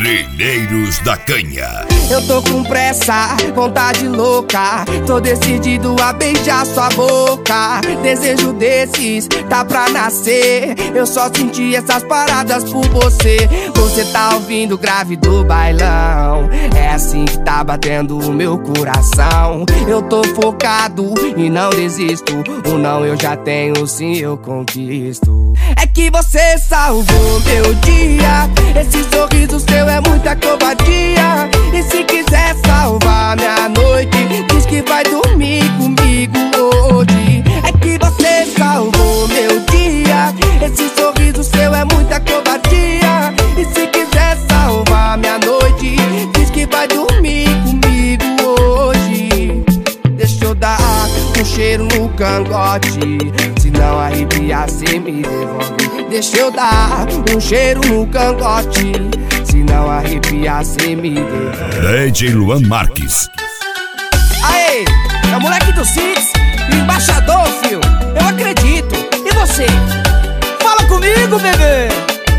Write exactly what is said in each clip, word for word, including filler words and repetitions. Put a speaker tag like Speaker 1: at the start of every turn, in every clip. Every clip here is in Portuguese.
Speaker 1: Trilheiros da Canha.
Speaker 2: Eu tô com pressa, vontade louca, tô decidido a beijar sua boca. Desejo desses, tá pra nascer. Eu só senti essas paradas por você. Você tá ouvindo o grave do bailão. É assim que tá batendo o meu coração. Eu tô focado e não desisto. O não eu já tenho, o sim eu conquisto. É que você salvou meu dia. Esse sorriso seu é muita covardia. E se quiser salvar minha noite, diz que vai dormir comigo hoje. É que você salvou meu dia. Esse sorriso seu é muita covardia. E se quiser salvar minha noite, diz que vai dormir comigo hoje. Deixa eu dar um cheiro no cangote, se não arrepiar cê me devolve. Deixa eu dar um cheiro no cangote, se não arrepiar cê me devolve.
Speaker 1: D J Luan Marques.
Speaker 2: Aê, é o moleque do Six, embaixador, fio. Eu acredito, e você? Fala comigo, bebê.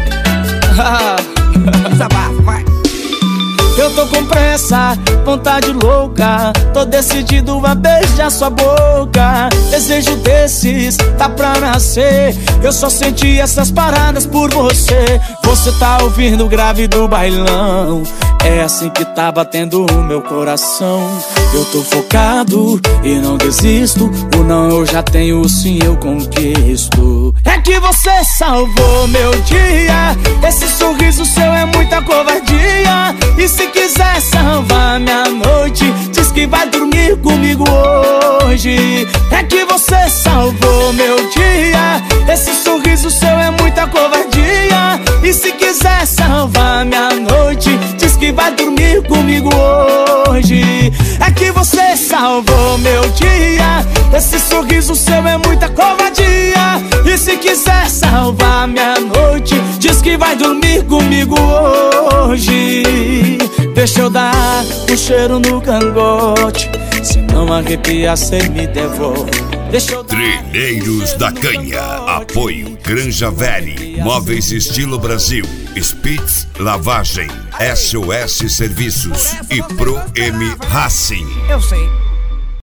Speaker 2: Desabafa, vai.
Speaker 3: Eu tô com pressa, vontade louca, tô decidido a beijar sua boca. Desejo desses, tá pra nascer. Eu só senti essas paradas por você. Você tá ouvindo o grave do bailão. É assim que tá batendo o meu coração. Eu tô focado e não desisto. O não eu já tenho, o sim eu conquisto. É que você salvou meu dia. Esse sorriso seu é muita covardia. E se quiser salvar minha noite, diz que vai dormir comigo hoje. É que você salvou meu dia. Esse sorriso seu é muita covardia. E se quiser salvar minha noite, diz que vai dormir comigo hoje. É que você salvou meu dia. Esse sorriso seu é muita covardia. E se quiser salvar minha noite, diz que vai dormir comigo hoje. Deixa eu dar um cheiro no cangote, se não arrepiar cê me devolve. Deixa eu dar...
Speaker 1: Trilheiros da Canha. Apoio Granja Velha, Móveis Estilo Brasil, Spitz Lavagem, S O S Serviços e Pro M Racing.
Speaker 2: Eu sei.